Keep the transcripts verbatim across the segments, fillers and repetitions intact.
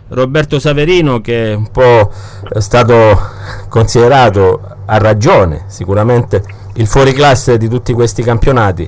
Roberto Saverino, che un po' è stato considerato, a ragione sicuramente, il fuoriclasse di tutti questi campionati,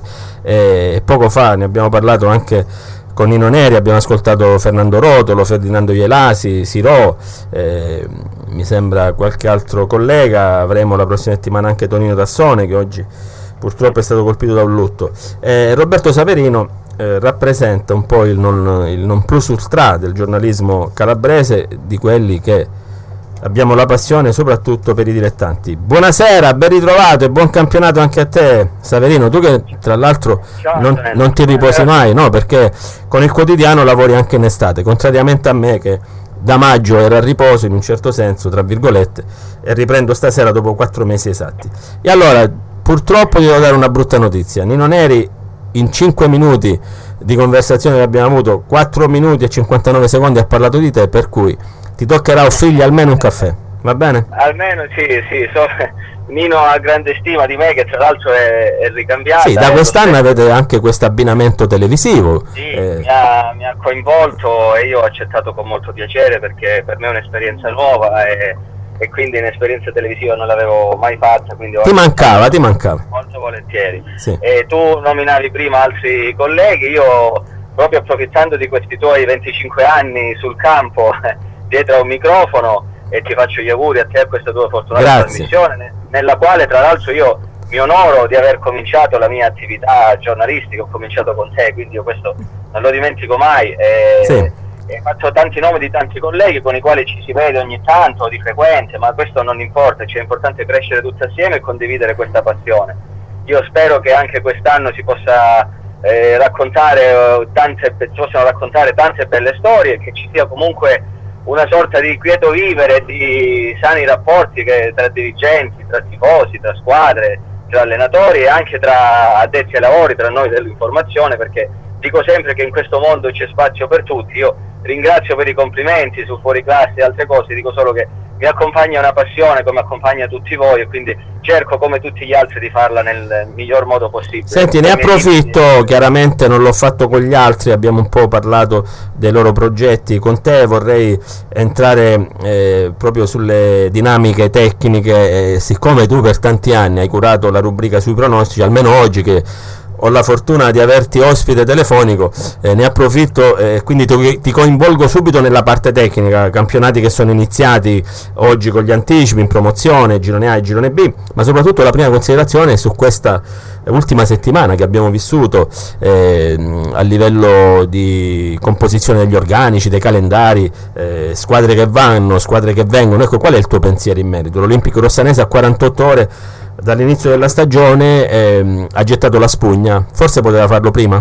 e poco fa ne abbiamo parlato anche con Nino Neri, abbiamo ascoltato Fernando Rotolo, Ferdinando Ielasi, Sirò, eh, mi sembra qualche altro collega, avremo la prossima settimana anche Tonino Tassone, che oggi purtroppo è stato colpito da un lutto. eh, Roberto Saverino eh, rappresenta un po' il non, il non plus ultra del giornalismo calabrese, di quelli che abbiamo la passione soprattutto per i dilettanti. Buonasera, ben ritrovato e buon campionato anche a te, Saverino, tu che tra l'altro non, non ti riposi mai, no? Perché con il quotidiano lavori anche in estate, contrariamente a me che da maggio ero a riposo in un certo senso, tra virgolette, e riprendo stasera dopo quattro mesi esatti. E allora, purtroppo ti devo dare una brutta notizia: Nino Neri in cinque minuti di conversazione che abbiamo avuto, quattro minuti e cinquantanove secondi ha parlato di te, per cui ti toccherà offrirgli almeno un caffè, va bene? Almeno sì, sì, so, Nino ha grande stima di me, che tra l'altro è, è ricambiata. Sì, da quest'anno avete anche questo abbinamento televisivo. Sì, eh. mi, ha, mi ha coinvolto e io ho accettato con molto piacere, perché per me è un'esperienza nuova e, e quindi un'esperienza televisiva non l'avevo mai fatta. Quindi ti mancava, ti mancava. Molto volentieri. Sì. E tu nominavi prima altri colleghi, io proprio approfittando di questi tuoi venticinque anni sul campo, dietro a un microfono, e ti faccio gli auguri a te, a questa tua fortunata Grazie. trasmissione, nella quale tra l'altro io mi onoro di aver cominciato la mia attività giornalistica, ho cominciato con te, quindi io questo non lo dimentico mai. E, sì. e faccio tanti nomi di tanti colleghi con i quali ci si vede ogni tanto di frequente, ma questo non importa, cioè è importante crescere tutti assieme e condividere questa passione. Io spero che anche quest'anno si possa eh, raccontare eh, tante, possano raccontare tante belle storie, che ci sia comunque una sorta di quieto vivere, di sani rapporti che, tra dirigenti, tra tifosi, tra squadre, tra allenatori e anche tra addetti ai lavori, tra noi dell'informazione, perché dico sempre che in questo mondo c'è spazio per tutti. Io ringrazio per i complimenti su fuoriclasse e altre cose, dico solo che mi accompagna una passione come accompagna tutti voi, e quindi cerco come tutti gli altri di farla nel miglior modo possibile. Senti, ne approfitto, chiaramente non l'ho fatto con gli altri, abbiamo un po' parlato dei loro progetti con te, vorrei entrare eh, proprio sulle dinamiche tecniche, eh, siccome tu per tanti anni hai curato la rubrica sui pronostici, almeno oggi che ho la fortuna di averti ospite telefonico, eh, ne approfitto e eh, quindi ti, ti coinvolgo subito nella parte tecnica. Campionati che sono iniziati oggi con gli anticipi in promozione, girone A e girone B, ma soprattutto la prima considerazione è su questa ultima settimana che abbiamo vissuto eh, a livello di composizione degli organici, dei calendari, eh, squadre che vanno, squadre che vengono. Ecco, qual è il tuo pensiero in merito? L'Olimpico Rossanese a quarantotto ore dall'inizio della stagione ehm, ha gettato la spugna, forse poteva farlo prima?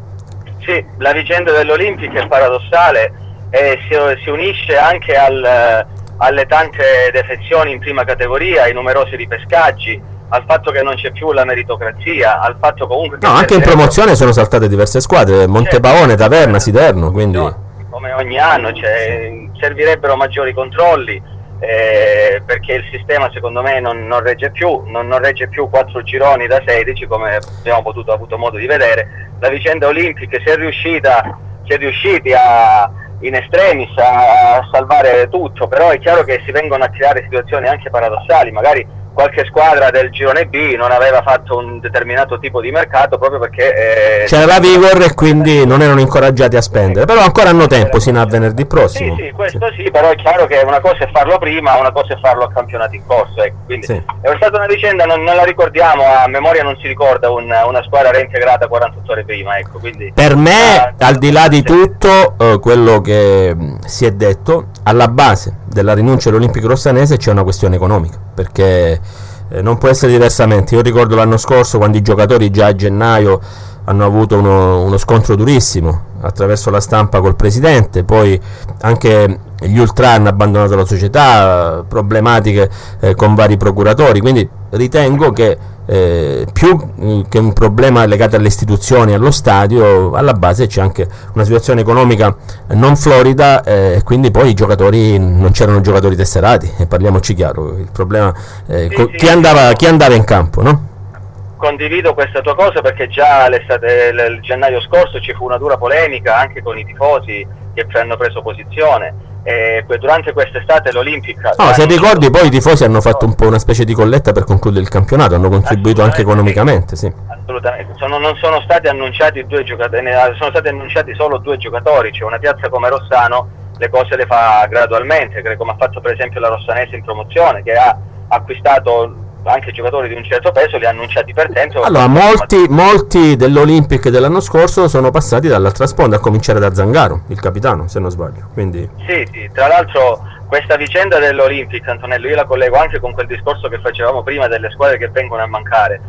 Sì, la vicenda dell'Olimpico è paradossale e si, si unisce anche al, alle tante defezioni in prima categoria, ai numerosi ripescaggi, al fatto che non c'è più la meritocrazia, al fatto comunque che no, anche in promozione sono saltate diverse squadre, Montepaone, Taverna, Siderno, quindi no, come ogni anno, cioè, servirebbero maggiori controlli. Eh, perché il sistema secondo me non, non regge più, non, non regge più quattro gironi da sedici, come abbiamo potuto avuto modo di vedere. La vicenda olimpica si è riuscita, si è riusciti a in estremis a, a salvare tutto, però è chiaro che si vengono a creare situazioni anche paradossali, magari qualche squadra del girone B non aveva fatto un determinato tipo di mercato proprio perché eh, c'era la vigor e quindi non erano incoraggiati a spendere, però ancora hanno tempo sino a venerdì prossimo. Sì, sì, questo sì, sì, però è chiaro che una cosa è farlo prima, una cosa è farlo a campionato in corso, ecco. Quindi sì. È stata una vicenda, non, non la ricordiamo, a memoria non si ricorda una, una squadra reintegrata quarantotto ore prima, ecco. Quindi per me, ah, al di là di tutto, eh, quello che mh, si è detto, alla base della rinuncia all'Olimpico Rossanese c'è una questione economica, perché eh, non può essere diversamente. Io ricordo l'anno scorso quando i giocatori già a gennaio hanno avuto uno, uno scontro durissimo attraverso la stampa col presidente, poi anche gli ultra hanno abbandonato la società, problematiche eh, con vari procuratori, quindi ritengo che eh, più che un problema legato alle istituzioni, allo stadio, alla base c'è anche una situazione economica non florida e eh, quindi poi i giocatori, non c'erano giocatori tesserati, e parliamoci chiaro, il problema eh, sì, co- sì, chi, andava, chi andava in campo, no? Condivido questa tua cosa, perché già l'estate, il gennaio scorso ci fu una dura polemica anche con i tifosi che hanno preso posizione, E durante quest'estate l'Olympic... No, se ricordi poi i tifosi hanno fatto un po' una specie di colletta per concludere il campionato, hanno contribuito anche economicamente, sì. Assolutamente, sono, non sono stati annunciati due giocatori, sono stati annunciati solo due giocatori, cioè una piazza come Rossano le cose le fa gradualmente, come ha fatto per esempio la Rossanese in promozione, che ha acquistato anche giocatori di un certo peso, li ha annunciati per tempo. Allora, molti, molti dell'Olympic dell'anno scorso sono passati dall'altra sponda, a cominciare da Zangaro, il capitano, se non sbaglio. Quindi... Sì, sì, tra l'altro questa vicenda dell'Olympic, Antonello, io la collego anche con quel discorso che facevamo prima delle squadre che vengono a mancare,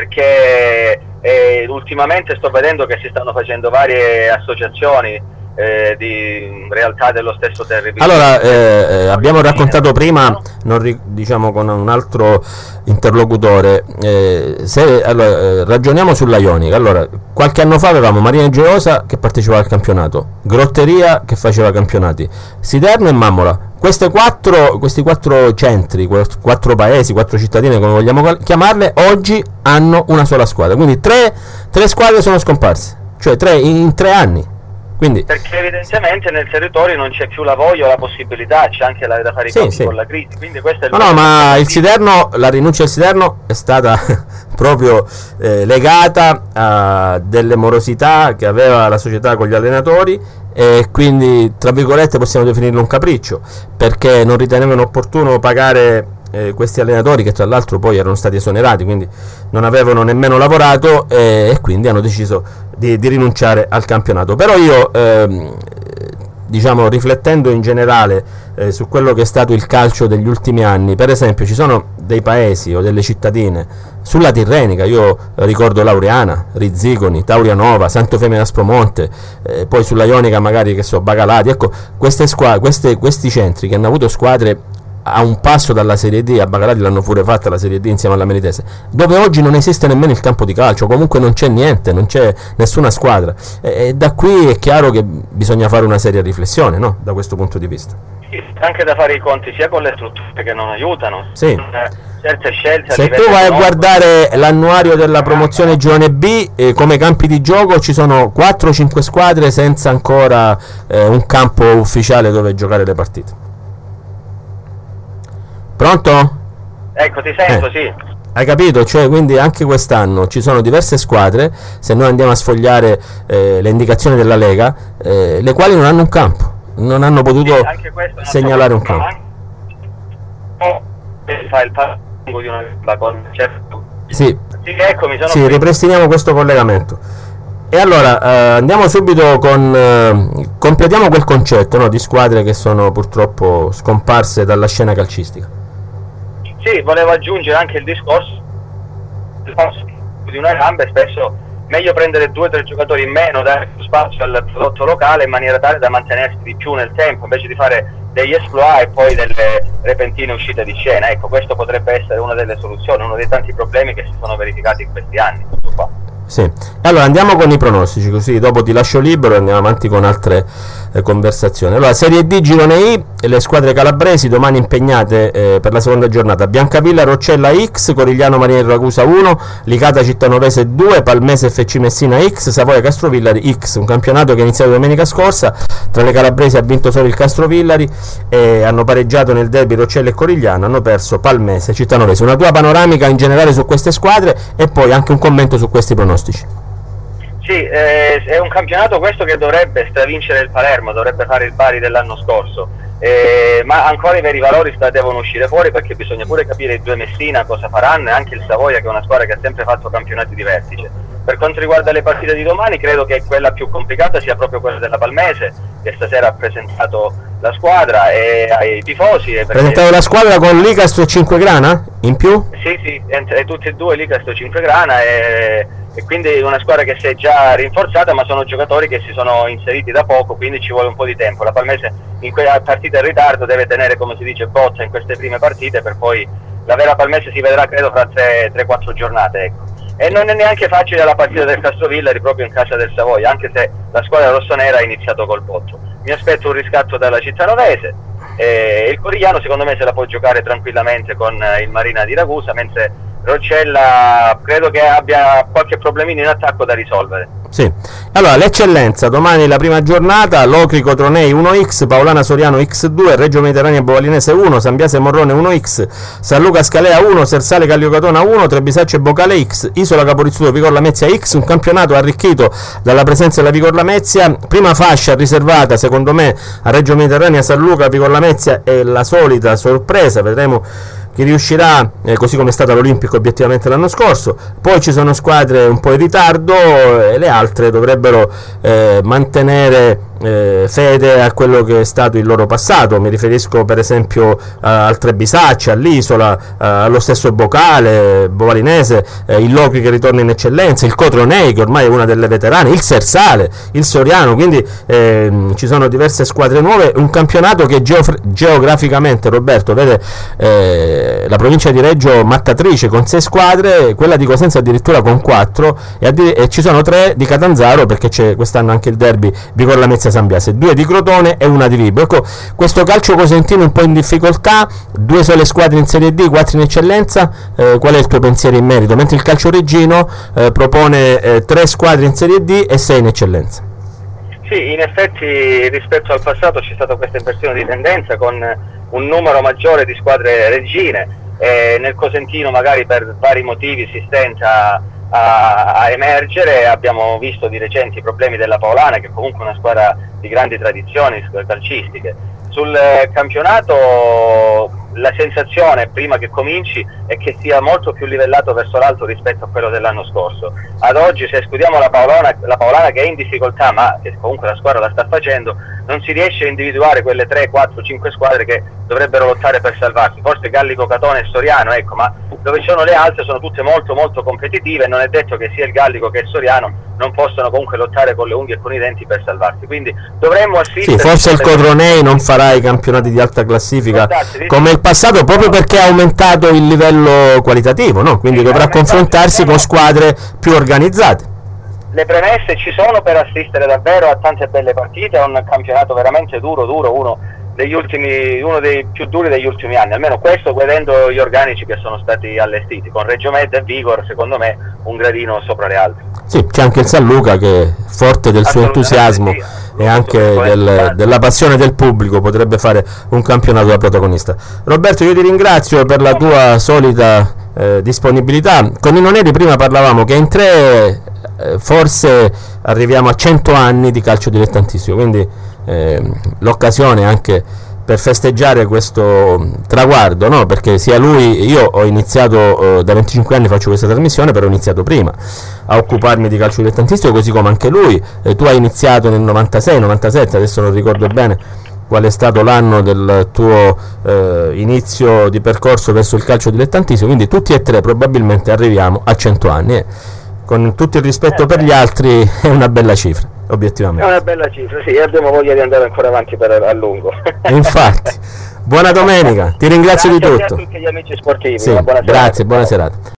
perché eh, ultimamente sto vedendo che si stanno facendo varie associazioni Eh, di realtà dello stesso territorio. Allora, eh, abbiamo raccontato prima, non ri- diciamo con un altro interlocutore, eh, se allora, eh, ragioniamo sulla Ionica. Allora, qualche anno fa avevamo Marina Geosa che partecipava al campionato, Grotteria che faceva campionati, Siderno e Mammola. Queste quattro, questi quattro centri, quattro paesi, quattro cittadine, come vogliamo chiamarle, oggi hanno una sola squadra. Quindi tre, tre squadre sono scomparse, cioè tre in, in tre anni. Quindi, perché evidentemente nel territorio non c'è più la voglia o la possibilità, c'è anche la, da fare i sì, conti sì. con la crisi. Quindi questo è il no, no, ma il Siderno, la rinuncia al Siderno è stata proprio eh, legata a delle morosità che aveva la società con gli allenatori, e quindi tra virgolette possiamo definirlo un capriccio, perché non ritenevano opportuno pagare eh, questi allenatori, che tra l'altro poi erano stati esonerati, quindi non avevano nemmeno lavorato, eh, e quindi hanno deciso di, di rinunciare al campionato. Però io ehm, diciamo, riflettendo in generale eh, su quello che è stato il calcio degli ultimi anni, per esempio ci sono dei paesi o delle cittadine sulla Tirrenica, io ricordo Laureana, Rizziconi, Taurianova, Sant'Eufemia d'Aspromonte, eh, poi sulla Ionica magari, che so, Bagalati, ecco, queste squadre, queste, questi centri che hanno avuto squadre a un passo dalla Serie D, a Bagalati l'hanno pure fatta la Serie D insieme alla Melitese, dove oggi non esiste nemmeno il campo di calcio, comunque non c'è niente, non c'è nessuna squadra, e, e da qui è chiaro che bisogna fare una seria riflessione, no? Da questo punto di vista. Sì, anche da fare i conti sia con le strutture che non aiutano, sì. Certe scelte. Se tu vai a guardare l'annuario della promozione Girone B, eh, come campi di gioco ci sono quattro cinque squadre senza ancora eh, un campo ufficiale dove giocare le partite. Pronto? Ecco, ti sento, eh. sì. Hai capito? Cioè, quindi anche quest'anno ci sono diverse squadre, se noi andiamo a sfogliare eh, le indicazioni della Lega, eh, le quali non hanno un campo, non hanno potuto sì, segnalare un campo. Fa il parco di una con certo. Sì, sì, ecco, mi sono sì, ripristiniamo questo collegamento. E allora eh, andiamo subito con eh, completiamo quel concetto, no, di squadre che sono purtroppo scomparse dalla scena calcistica. Sì, volevo aggiungere anche il discorso di una gamba, spesso meglio prendere due o tre giocatori in meno, dare più spazio al prodotto locale in maniera tale da mantenersi di più nel tempo, invece di fare degli exploit e poi delle repentine uscite di scena. Ecco, questo potrebbe essere una delle soluzioni, uno dei tanti problemi che si sono verificati in questi anni. Tutto qua. Sì. Allora andiamo con i pronostici, così dopo ti lascio libero e andiamo avanti con altre eh, conversazioni. Allora, Serie D Girone I, le squadre calabresi domani impegnate eh, per la seconda giornata: Biancavilla Roccella X, Corigliano Marina Ragusa uno, Licata Cittanovese due, Palmese F C Messina X, Savoia Castrovillari X. Un campionato che è iniziato domenica scorsa, tra le calabresi ha vinto solo il Castrovillari, e hanno pareggiato nel derby Roccella e Corigliano, hanno perso Palmese e Cittanovese. Una tua panoramica in generale su queste squadre e poi anche un commento su questi pronostici. Sì, eh, è un campionato questo che dovrebbe stravincere il Palermo, dovrebbe fare il pari dell'anno scorso, eh, ma ancora i veri valori sta, devono uscire fuori, perché bisogna pure capire i due Messina cosa faranno, e anche il Savoia, che è una squadra che ha sempre fatto campionati di vertice. Per quanto riguarda le partite di domani, credo che quella più complicata sia proprio quella della Palmese, che stasera ha presentato la squadra e ai tifosi. Ha presentato la squadra con Licastro e Cinquegrana in più? Sì, sì, e tutti e due, Licastro e Cinquegrana, e, e quindi una squadra che si è già rinforzata, ma sono giocatori che si sono inseriti da poco, quindi ci vuole un po' di tempo. La Palmese in quella partita in ritardo deve tenere, come si dice, botta in queste prime partite, per poi la vera Palmese si vedrà credo fra tre quattro giornate, ecco. E non è neanche facile la partita del Castrovillari proprio in casa del Savoia, anche se la squadra rossonera ha iniziato col botto. Mi aspetto un riscatto dalla Cittanovese, e il Corigliano secondo me se la può giocare tranquillamente con il Marina di Ragusa, mentre Roccella credo che abbia qualche problemino in attacco da risolvere. Sì. Allora, l'eccellenza, domani la prima giornata, Locri Cotronei uno x, Paolana Soriano x due, Reggio Mediterranea Bovalinese uno, San Biase Morrone uno x, San Luca Scalea uno, Sersale Cagliocatona uno, Trebisacce Bocale x, Isola Caporizzuto Vigor Lamezia x, un campionato arricchito dalla presenza della Vigor Lamezia, prima fascia riservata secondo me a Reggio Mediterranea, San Luca, Vigor Lamezia e la solita sorpresa, vedremo chi riuscirà, eh, così come è stata l'Olimpico obiettivamente l'anno scorso. Poi ci sono squadre un po' in ritardo e le altre dovrebbero eh, mantenere eh, fede a quello che è stato il loro passato. Mi riferisco per esempio eh, al Trebisacce, all'Isola, eh, allo stesso Bocale, Bovalinese, eh, il Locri che ritorna in eccellenza, il Cotronei che ormai è una delle veterane, il Sersale, il Soriano, quindi eh, ci sono diverse squadre nuove, un campionato che geof- geograficamente, Roberto, vede eh, la provincia di Reggio mattatrice con sei squadre, quella di Cosenza addirittura con quattro e, addir- e ci sono tre di Catanzaro, perché c'è quest'anno anche il derby Vigor Lamezia San Biase, due di Crotone e una di Vibo. Ecco, questo calcio cosentino un po' in difficoltà, due sole squadre in Serie D, quattro in eccellenza, eh, qual è il tuo pensiero in merito? Mentre il calcio reggino eh, propone eh, tre squadre in Serie D e sei in eccellenza. Sì, in effetti rispetto al passato c'è stata questa inversione di tendenza con un numero maggiore di squadre reggine, e nel Cosentino magari per vari motivi si stenta a, a emergere. Abbiamo visto di recente i problemi della Paolana, che è comunque una squadra di grandi tradizioni calcistiche. Sul campionato la sensazione prima che cominci è che sia molto più livellato verso l'alto rispetto a quello dell'anno scorso. Ad oggi, se escludiamo la Paolana, la Paolana che è in difficoltà, ma che comunque la squadra la sta facendo, non si riesce a individuare quelle tre, quattro, cinque squadre che dovrebbero lottare per salvarsi. Forse Gallico, Catone e Soriano, ecco, ma dove ci sono le altre sono tutte molto molto competitive e non è detto che sia il Gallico che il Soriano non possano comunque lottare con le unghie e con i denti per salvarsi. Quindi dovremmo assistere. Sì, forse il Cotronei non farà i campionati di alta classifica come il passato, proprio perché ha aumentato il livello qualitativo, no? Quindi sì, dovrà confrontarsi con squadre più organizzate. Le premesse ci sono per assistere davvero a tante belle partite, a un campionato veramente duro, duro, uno degli ultimi, uno dei più duri degli ultimi anni, almeno questo vedendo gli organici che sono stati allestiti, con Reggio Med e Vigor secondo me un gradino sopra le altre. Sì, c'è anche il San Luca che, forte del suo entusiasmo sì, e anche del, della passione del pubblico, potrebbe fare un campionato da protagonista. Roberto, io ti ringrazio per la tua solita eh, disponibilità. Con Nino Neri prima parlavamo che in tre eh, forse arriviamo a cento anni di calcio dilettantistico, quindi eh, l'occasione anche per festeggiare questo traguardo, no? Perché sia lui, io ho iniziato eh, da venticinque anni, faccio questa trasmissione, però ho iniziato prima a occuparmi di calcio dilettantistico, così come anche lui. Eh, tu hai iniziato nel novantasei novantasette, adesso non ricordo bene qual è stato l'anno del tuo eh, inizio di percorso verso il calcio dilettantistico, quindi tutti e tre probabilmente arriviamo a cento anni. Eh. Con tutto il rispetto eh, per gli altri è una bella cifra, obiettivamente. È una bella cifra, sì, abbiamo voglia di andare ancora avanti per a lungo. Infatti, buona domenica, ti ringrazio grazie di tutto. A tutti gli amici sportivi, sì, buona grazie, buona serata.